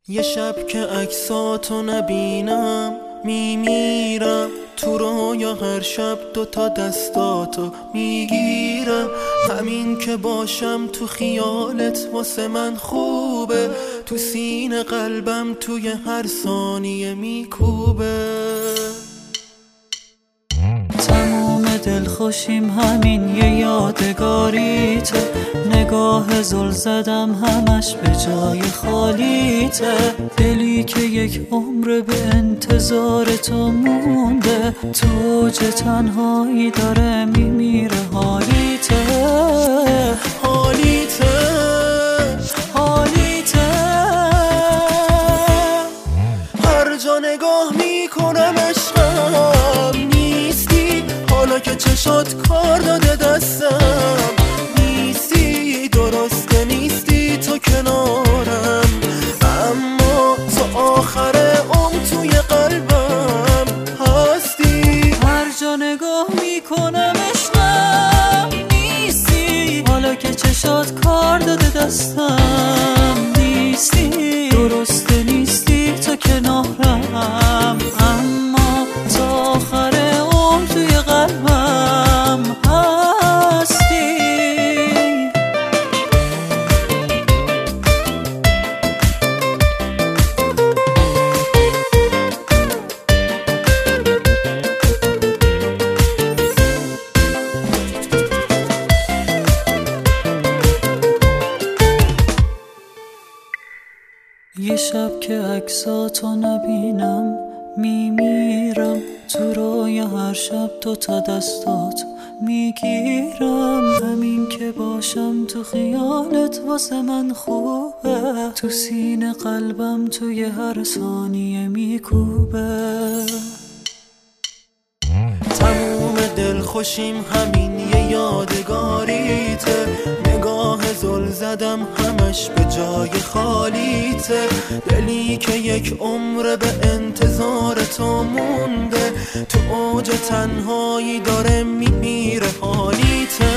یه شب که عکساتو نبینم میمیرم، تو رویا هر شب دوتا دستاتو میگیرم. همین که باشم تو خیالت واسه من خوبه، تو سینه قلبم توی هر ثانیه میکوبه. تموم دلخوشیم همین یه یادگاریته، نگاه زل زدم همش به جای خالیته. دلی که یک عمر به انتظار تو مونده، تو اوج تنهایی داره میمیره. حالیته حالیته حالیته، هر جا نگاه میکنم عشقم نیستی، حالا که چشات کار داده دستم نیستی. درسته نیستی تو کنارم، اما تو آخر عمر توی قلبم هستی. هر جا نگاه میکنم عشقم نیستی، حالا که چشات کار داده دستم نیستی. درسته نیستی تو کنارم، اما تا آخر عمر توی قلبم هستی. یه شب که عکساتو نبینم میمیرم، تو رویا هر شب دوتا دستات میگیرم. همین که باشم تو خیالت واسه من خوبه، تو سینه قلبم توی هر ثانیه میکوبه. تموم دلخوشیم همین یه یادگاریته، نگاه زل زدم همش به جای خالیته. دلی که یک عمر به انتظار تو مونده، تو اوج تنهایی داره میمیره. حالیته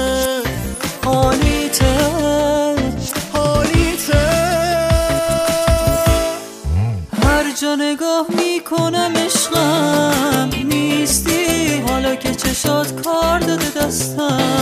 حالیته حالیته، هر جا نگاه میکنم عشقم نیستی، حالا که چشات کار داده دستم